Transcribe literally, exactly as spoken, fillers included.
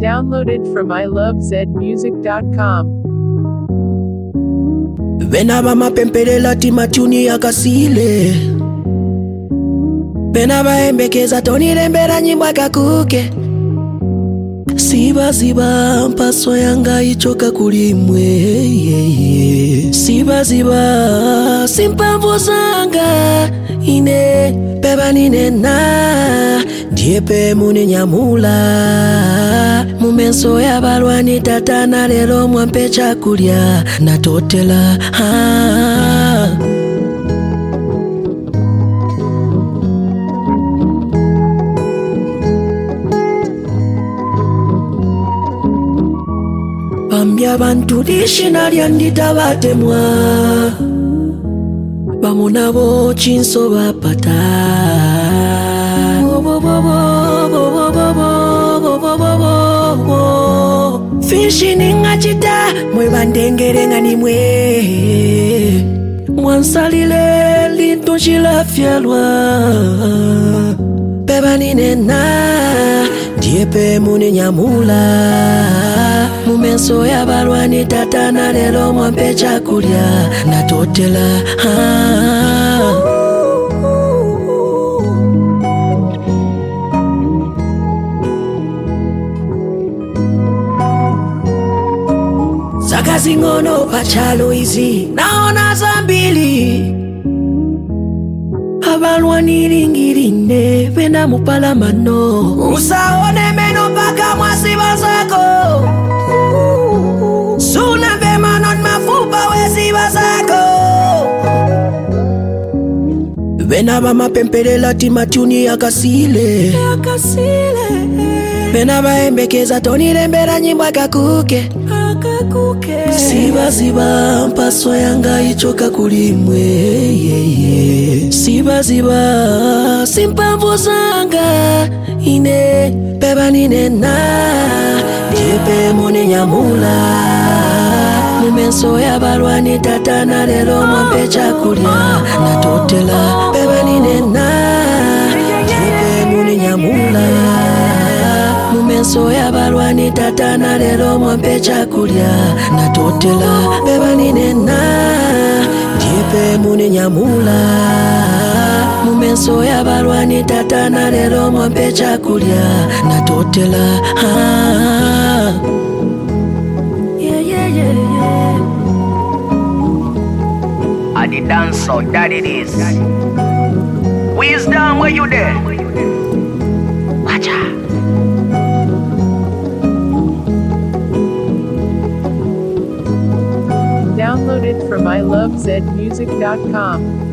Downloaded from I love zed music dot com. Vena ba mapempelela timatuni yakasile. Vena ba embekeza toni lembera nyimbo akakuke. Siba siba mpaso yanga ichoka kulimwe yeah, yeah. Siba siba simpamvu zanga ine beba nine na diepe mune nyamula mumenso ya balwani tatana lero mwampe chakulia na totela ah. Bambia bantu dishina lyandita batemwa bamuna bo chinso bapata Fishini ngachita mwe bandengere ngani mwe mwansalile lintoshila fyalwa beba nine na diepe mune nyamula mumenso ya balwani tatana lelo mwampe chakulia na totela ah. Saka zingono pachalo izi naona zambili abalwani lingirinde penda mupalamano usaone meno paka mwasiba zako suna bema non mafupa wesiba zako Vena ba mapempelela timatuni yakasile yakasile Vena ba embekeza toni lembera nyimbo akakuke akakuke Siba siba mpaso yanga ichoka kulimwe yeah, yeah. Siba siba simpamvu zanga ine beba nine na diepe mune nyamula mumenso ya balwani tatana lero mwampe chakulia na totela beba nine na diepe mune nyamula mumenso ya balwani tatana lero mwampe chakulia na totela beba nine na diepe mune nyamula mumenso ya balwani tatana lero mwampe chakulia na totela ah. Yeah, yeah, yeah, yeah. I the dancer, that it is. Wisdom, where you there? Watch out. Downloaded from I love zed music dot com.